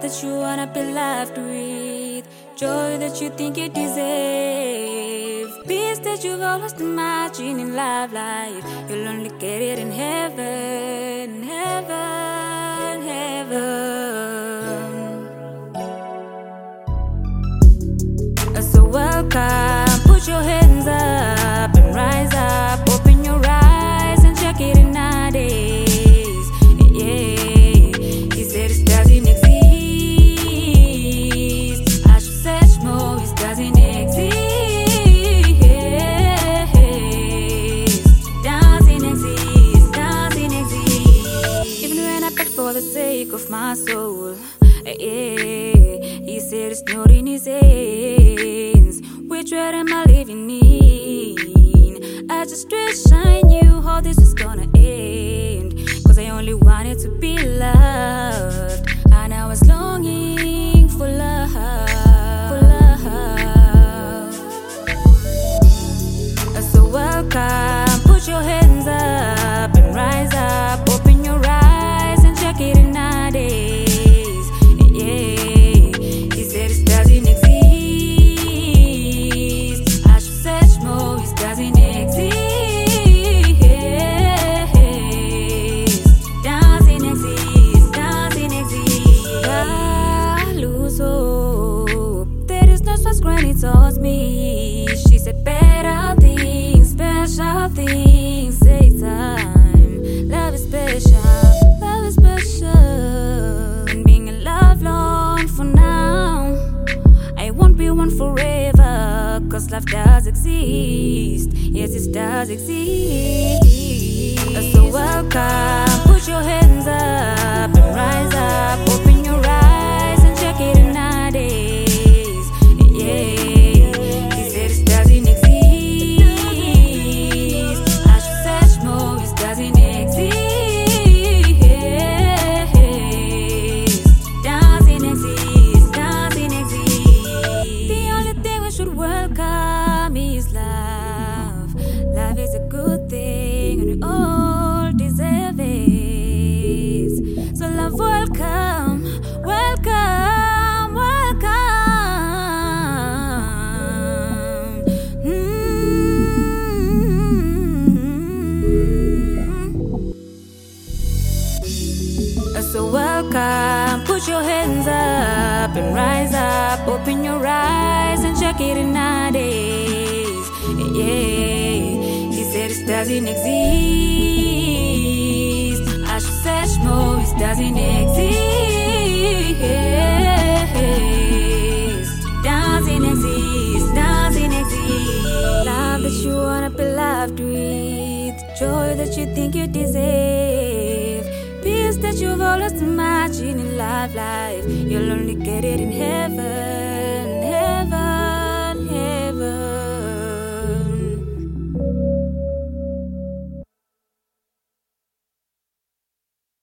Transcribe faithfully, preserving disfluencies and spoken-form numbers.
that you wanna be loved with, joy that you think you deserve, peace that you've always imagined in love life. You'll only get it in heaven, heaven, heaven. So welcome, put your hands up and rise up, open your eyes and check it in nowadays. Yeah, he said it doesn't exist. I should search more, it doesn't exist. Doesn't exist, doesn't exist. Even when I beg for the sake of my soul, yeah, he said it's not in his hands. Which world am I living in? I just wish I knew how this was gonna end, cause I only wanted to be loved, and I was longing for love, for love. So welcome, put your hands up and rise up, open your eyes and check it in nowadays. Told me, she said better things, special things take time. Love is special, love is special. And being in love long for now, I won't be one forever, cause love does exist. Yes, it does exist. So welcome, put your hands up and rise up, open your eyes and check it in nowadays. Yeah. Welcome is love. Love is a good thing, and we all deserve it. So love, welcome, welcome, welcome. Mm-hmm. So welcome, put your hands up and rise up, open your eyes and check it in nowadays. Yeah, he said it doesn't exist. I should search more, it doesn't exist. Doesn't exist, doesn't exist. Love that you wanna be loved with, joy that you think you deserve, peace that you've always imagined in love life. You'll only get it in heaven.